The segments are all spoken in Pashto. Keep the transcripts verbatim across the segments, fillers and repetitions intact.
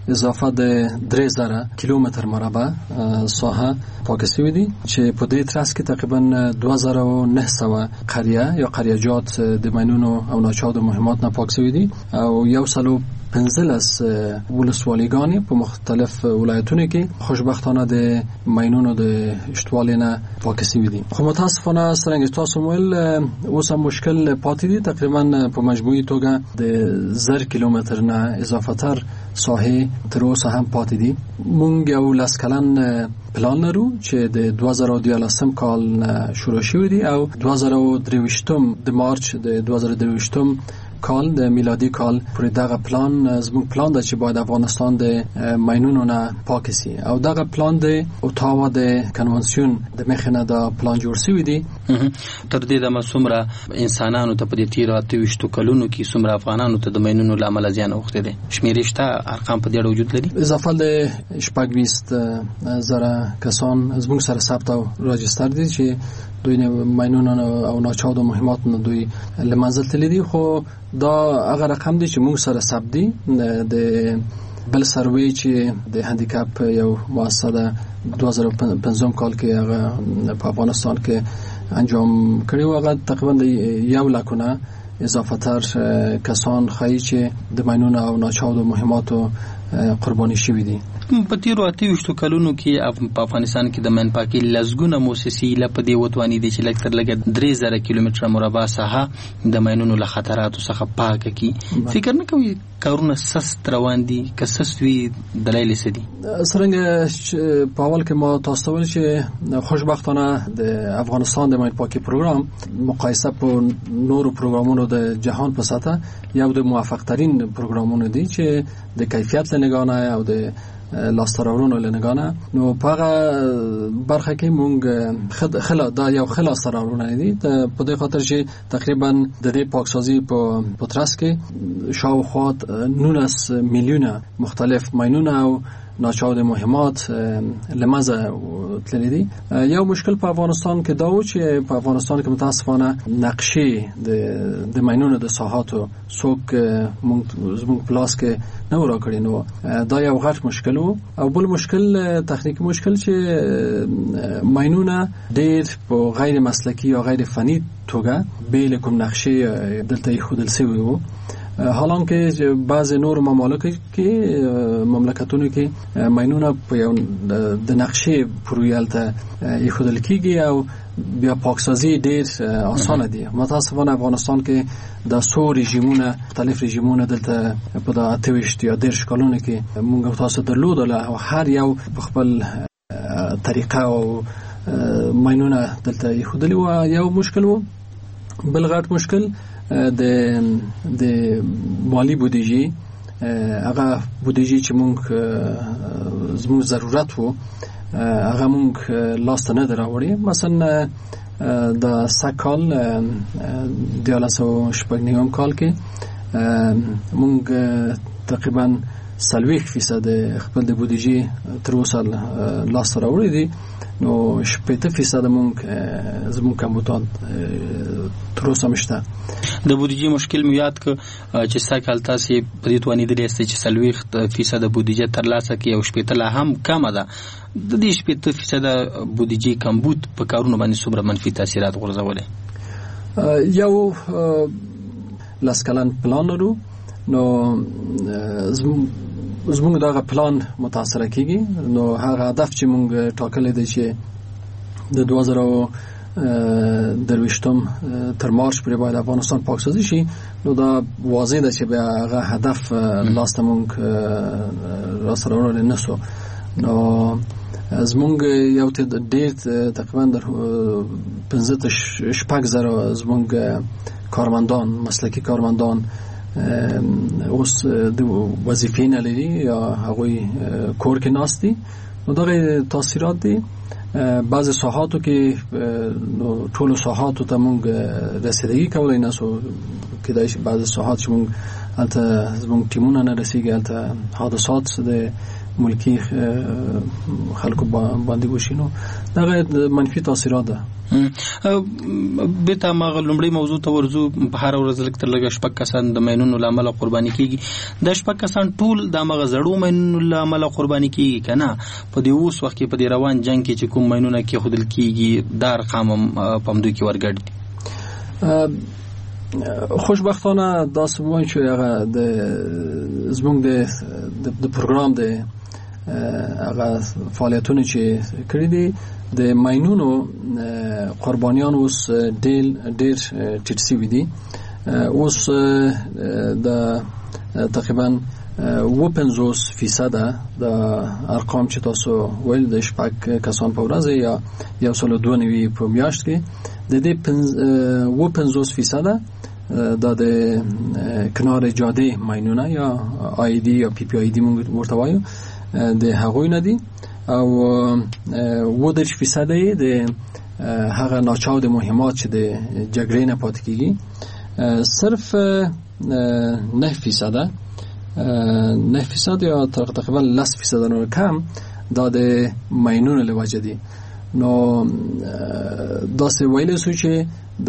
اضافه د درې زره کیلومتر مربع ساحه پاک شوی دي چې په دې ترڅ کې تقریبا دوه زره و نه سوه قریه یا قریه‌جات د ماینونو او ناچاد مهمات نه پاک شوی دي او یو سلو پنځلس ولسوالیګانې په مختلف ولایتونو کې خوشبختانه د ماینونو د اشتوالي نه پاک شوی دي. خو متاسفانه څنګه تاسو مول اوس هم مشکل پاتې دي. تقریبا په مجموعي توګه د زر کیلومتر نه اضافه تر ساحه تر اوسه هم پاتې دي. مونږ یو لاس کلن پلان لرو چې د دوه زره و دیارلسم کال شروع شوی دی او دوه زره و درویشتم د مارچ د دوه زره و درویشتم کال د میلادي کال پر دغه پلان زموږ پلان د چې باید افغانستان د ماینونو نه پاک شي او دغه پلان د اوتاوا د کنونسیون د مخنه د پلان جوړ شوی دی. تر دې د مسومره انسانانو ته په دې تیر اتويشتو کلونو کې څومره افغانانو ته د ماینونو لامل زیان اوخته دي؟ شمیرشته ارقام په دې اړه وجود لري؟ اضافه د شپږ بیست زره کسان زموږ سره ثبت او راجستر دي چې دوی ماینونو او ناچاد مهمات نه دوی لمنزل تللی دي. خو دا هغه رقم دی چې موږ سره ثبت دي. د بل سروي چې د هندیکاپ یو مؤسسه د دوه زره و پنځم کال کې هغه په افغانستان کې انجام کړی و، هغه تقریبا یو لکونه اضافه تر کسان خایي چې د ماینونو او ناچاد مهماتو قرباني شوي دي. په تیرو اتويشتو کلونو کې په افغانستان کې د من پاکي لزګونه موسسي ل په دې وتوانی دي چې لکتر لګ درې زره کیلومتره مربع ساحه د ماینونو له خطراتو څخه پاکه کی. فکر نه کوي کارونه سست روان دي که سست وي دلایل څه دي؟ څنګه په اول کې ما تاسو ول چې خوشبختانه د افغانستان د ماین پاکي پروګرام مقایسه په نورو پروګرامونو د جهان په سطح یو د موفق ترین پروګرامونو دي چې د کیفیت له نگاه او د لاستراورونو لنگانه. نو په برخه کې مونږ خلا دا یو خلا سراورونه دي په دې خاطر چې تقریبا د دې پاکسازي په پوترس کې شاوخوا نولس میلیونه مختلف ماینونه او ناچاد مهمات لمزه تللی دي. یو مشکل په افغانستان کې دا و چې په افغانستان کې متاسفانه نقشې د د ماینونو د ساحاتو څوک زموږ پلاس کې نه ورا کړی. نو دا یو غټ مشکل و. او بل مشکل تخنیکی مشکل چې ماینونه ډېر په غیر مسلکی یا غیر فني توګه بیل کوم نقشې دلته خودل سوی وو. حالانکه بعض نور ممالک کې مملکتونو کې ماینونه په یو د نقشې پرویل ته خودل کیږي او بیا پاکسازی ډېر آسانه دي. متاسفانه افغانستان کې د سو رژیمونه مختلف رژیمونه دلته په د اتويشت یا دېرش کلونو کې موږ تاسو درلودل او هر یو په خپل طریقه او ماینونه دلته خودلی و. یو مشکل و. بل غټ مشکل د د مالی بودیجه هغه بودیجه چې مونږ زموږ ضرورت وو هغه مونږ لاس ته نه دراوړي. مثلا د سکال دیالس او شپږ نیم کال کې مونږ تقریبا سلویخ فیصد خپل د بودیجه تر اوسه لاس ته راوړي دي. نو شپږ فیصد مونږ زموږ کمبودان تر اوسه مشته. د بودیجه مشکل مو یاد ک چې سکال تاسو په دې توانی درې چې سلويخ فیصد بودیجه ترلاسه کی او شپږ لا هم کم ده. د دې شپږ فیصد بودیجه کمبود په کارونو باندې څومره منفي تاثیرات غورځولې؟ یو لاسکلن پلان لرو. نو زموږ دغه پلان متاثر کیږي. نو هغه هدف چې مونږ ټاکلی دی چې د دوه زره و درویشتم تر مارچ پورې باید افغانستان پاکسازی شي. نو دا واضح ده چې بیا هغه هدف لاسته مونږ راسره وړلی نه سو. نو زمونږ یو ډېر تقریبا در پنځه تا شپږ زره زمونږ کارمندان مسلکي کارمندان اوس د وظیفې نه لري یا هغوی کور کې ناست دي. نو دغه تاثیرات دي. بعض ساحاتو کې ټولو ساحاتو ته مونږ رسیدگی کولی نه سو. کېدای شي بعض ساحات چې مونږ البته زموږ ټیمونه نه رسیږي، البته حادثات د ملکی خلکو باندې وشي، نو دغه منفي تاثیرات ده. به تا ما لومړی موضوع ته ورزو. په هر ورځ لږ تر لږه شپږ کسان د ماینونو له امله قرباني کیږي. د شپږ کسان ټول د هغه زړو ماینونو له امله قرباني کیږي که نه؟ په دې اوس وخت کې په دې روان جنګ کې چې کوم ماینونه کېښودل کیږي دا ارقام هم په همدوی کې ورګډ دي. خوشبختانه داسې وایي چې هغه د زموږ د پروګرام د هغه فعالیتونه چې کړي دي د ماینونو قربانیان اوس ډېر ډېر ټیټ سوي دي. اوس د تقریبا اوه پنځوس فیصده د ارقام چې تاسو ویل د شپږ کسان په ورځ یا یو سل دوه نوي په میاشت کې، د دې اوه پنځوس فیصده دا د کنار جاده ماینونه یا آی دی یا پی پی آی دی مونږ ورته وایو د هغوی نه دي، او اوه دېرش فیصده یې د هغه ناچاود مهمات چې د جګړې نه پاتې کېږي. صرف نه فیصده نه فیصد یا تقریبا لس فیصد نور کم دا د ماینونو له وجې دي. نو داسې ویلی سو چې د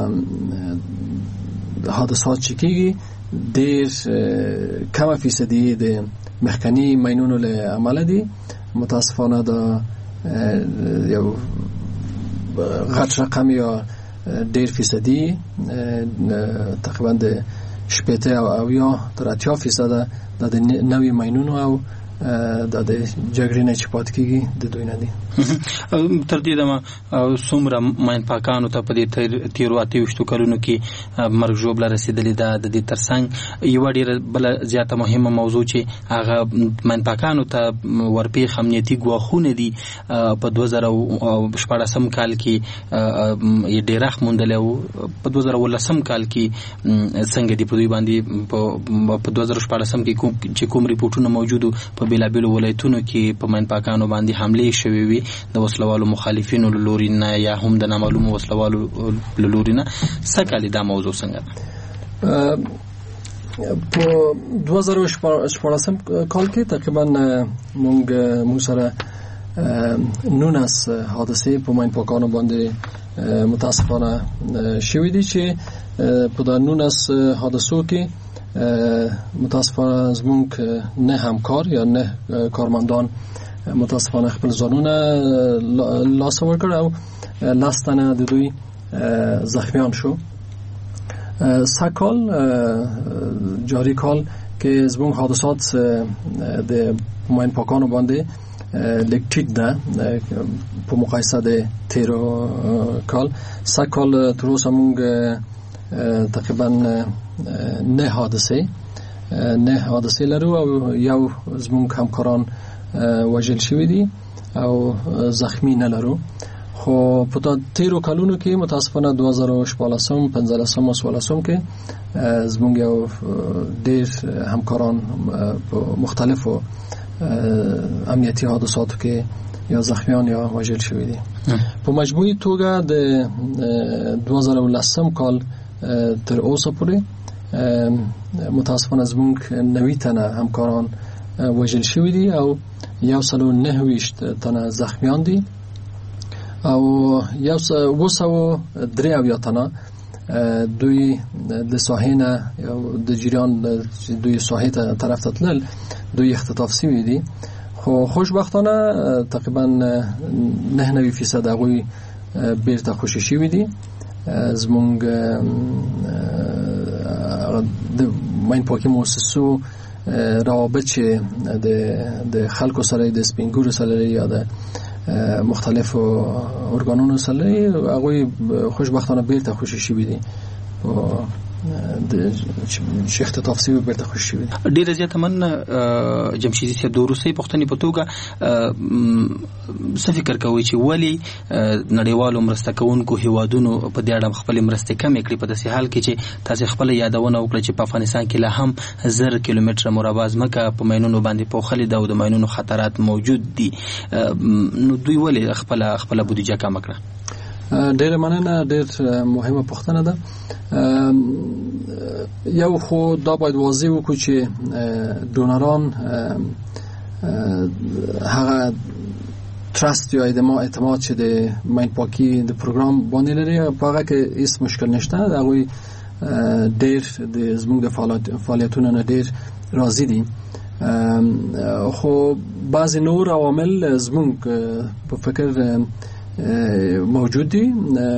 حادثات چې کېږي ډېر کمه فیصدي د مخکنی ماینونو له عمله دي. متاسفانه دا یو غټ رقم یا ډېر فیصدي تقریبا د شپېته او یا تر اتیا فیصده د نوي ماینونو او د جګړې نه چې پاتې کېږي د دوی نه دي. تر دې دمه څومره ماین پاکانو ته په دې تېرو اته ویشتو کلونو کې مرګ ژوبله رسېدلې ده؟ د دې تر څنګ یوه ډېره بله زیاته مهمه موضوع چې هغه ماین پاکانو ته ورپېښ امنیتي ګواښونه دي. په دوه زره شپاړسم کال کې یې ډېرښت موندلی و، په دوه زره اوولسم کال کې څنګه دي په دوی باندې په دوه زره شپاړسم کې چې کوم ریپورټونه موجودو په بېلابېلو ولایتونو کې په ماین پاکانو باندې حملې شوې وي د وسلوالو مخالفینو له لوري نه یا هم د نامعلومو وسلوالو له لوري نه. څه کال دا موضوع څنګه ده؟ په دوه زره شپاړسم کال کې تقریبا موږ موږ سره نونس حادثې په ماین پاکانو باندې متاسفانه شوې دي چې په دا نونس حادثو کې متاسفانه زمونږ نه همکار یا نه کارمندان متاسفانه خپل ځانونه لاس ورکړ او لس تنه د دوی زخمیان شو. سکال جاری کال که زمونږ حادثات د ماین پاکانو باندې لیک ټیټ ده په مقایسه د تیرو کال. سکال تر اوسه مونږ تقریبا نه حادثه نه حادثه لرو او یو زمونږ همکاران وژل شوي دي او زخمی نه لرو. خو په تیرو کلونو کې متاسفانه دوه زره شپاړسم پنځلسم او څوارلسم کې زمونږ یو ډېر همکاران په مختلفو امنیتي حادثاتو کې یا زخمیان یا وژل شوي دي. په مجموعي توګه د دوه زره ولسم کال تر اوسه پورې متاسفانه زمونږ نوي تنه همکاران وژل شوي دي او یو سل و نهه ویشت تنه زخمیان دي او یو اوه سوه درې اویا تنه دوی د ساحې نه د جریان دوی ساحې ته طرف ته تلل دوی اختطاف شوي دي. خو خوشبختانه تقریبا نه نوي فیصد هغوی بیرته خوشي شوي دي. زمونږ د ماین پاکي مؤسسو روابط چې د خلکو سره د سپینګورو سره یا د مختلفو ارګانونو سره هغوی خوشبختانه بیرته خوشي شوي دي د شیخ تفسیر بیرته خوشي شوي دي. ډېره زیاته مننه جمشیدي صاحب. د وروستۍ پوښتنې په توګه څه فکر کوئ چې ولې نړیوالو مرسته کوونکو هیوادونو په دې اړه خپلې مرستې کمې کړي په داسې حال کې چې تاسې خپله یادونه وکړه چې په افغانستان کې لا هم زر کیلومتره مربع ځمکه په ماینونو باندې پوښلې ده او د ماینونو خطرات موجود دي، نو دوی ولې خپله خپله بودیجه کمه کړه؟ ډېر مننه، ډېر مهمه پوښتنه ده. یو خو دا باید واضح وکړو چې دونران هغه ترست یا اعتماد چې د ماین پاکی د پروګرام باندې لري، په هغه کې هیڅ مشکل نشته. هغوی ډېر د زموږ د فعالیتونو نه ډېر راضي دي. خو بعضې نور عوامل زموږ په فکر موجود دي.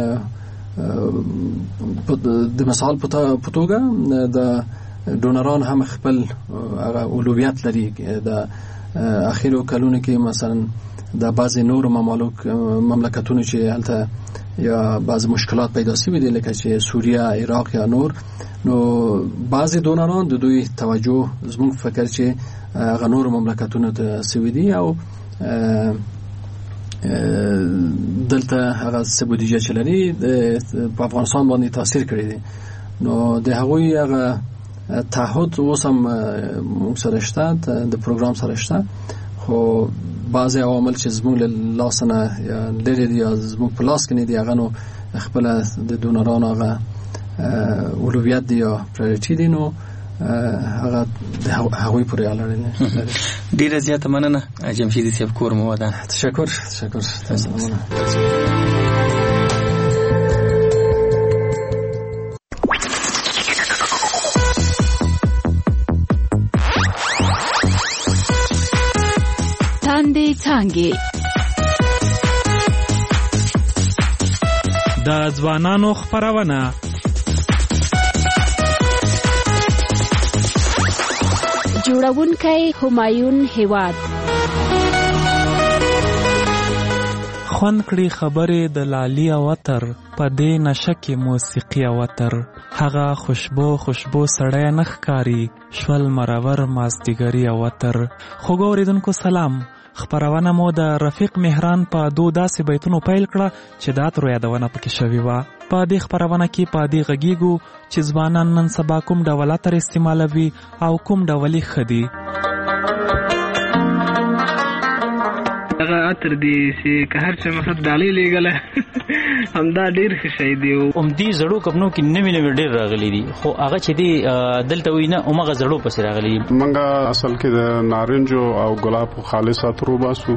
د مثال په توګه د ډونران هم خپل هغه اولویت لري. د اخیرو کلونو کې مثلا د بعضې نورو ممالک مملکتونو چې هلته یا بعضې مشکلات پیدا شوي دي لکه چې سوریه، عراق یا نور، نو بعضې دونران د دوی توجه زموږ فکر چې هغه نورو مملکتونو ته شوي دي او دلته هغه څه بودیجه چې لري په افغانستان باندې تاثیر کړی دی. نو د هغوی هغه تعهد اوس هم موږ سره شته، د پروګرام سره شته، خو بعضې عوامل چې زموږ له لاسه نه یا لرې دي یا زموږ په لاس کې نه دي، هغه نو خپله د دونرانو هغه اولویت دی یا پرایورټي دی، نو هغه د هغوی پورې اړه لري. ډېره زیاته مننه جمشیدي صاحب، کور مو ودان. تشکر تشکر تاسو مننه. تاندې څانګې د ځوانانو خپرونه. جوړونکی همایون هیواد. خوند کړي خبرې د لالي او عطر، په دې نشه کې موسیقي او عطر. هغه خوشبو خوشبو سړی نه ښکاري، شول مرور مازدیګري او عطر. خوږو اورېدونکو سلام. خپرونه مو د رفیق مهران په دو داسې بیتونو پیل کړه چې د عطرو یادونه پکې شوې وه. په دې خپرونه کې په دې غږیږو چې ځوانان نن سبا کوم ډول عطر استعمالوي او کوم ډول یې ښه دي. هغه عطر دی چې که هر څه مثلا ډالۍ لېږله همدا ډېر ښه شی دی. همدې زړو کپنو کې نوي نوي ډېر راغلي دي، خو هغه چې دی دلته وي نه همغه زړو پسې راغلي دي. موږ اصل کې د نارنجو او ګلابو خالص عطر وباسو.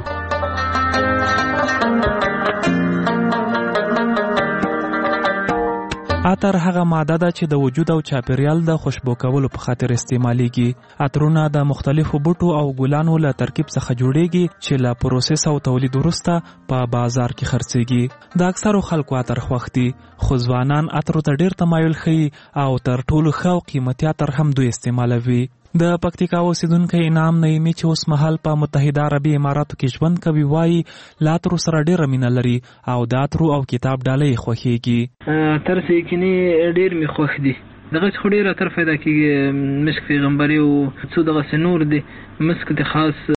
عطر هغه ماده ده چې د وجود او چاپیریال د خوشبو کولو په خاطر استعمالیږي. عطرونه د مختلفو بوټو او ګلانو له ترکیب څخه جوړیږي چې له پروسس او تولید وروسته په بازار کې خرڅیږي. د اکثرو خلکو عطر خوښ دي، خو ځوانان عطرو ته ډېر تمایل ښیي او تر ټولو ښه او قیمتي عطر هم دوی استعمالوي. د پکتیکا اوسیدونکی انعام نعیمي چې اوس مهال په متحده عربي اماراتو کې ژوند کوي وایي له عطرو سره ډېره مینه لري او د عطرو او کتاب ډالۍ یې خوښیږي. عطر سیکني ډېر مې خوښ دي. دغه خو ډېر عطر پیدا کېږي، مسک پیغمبري او څو دغسې نور دي. مسک د خاص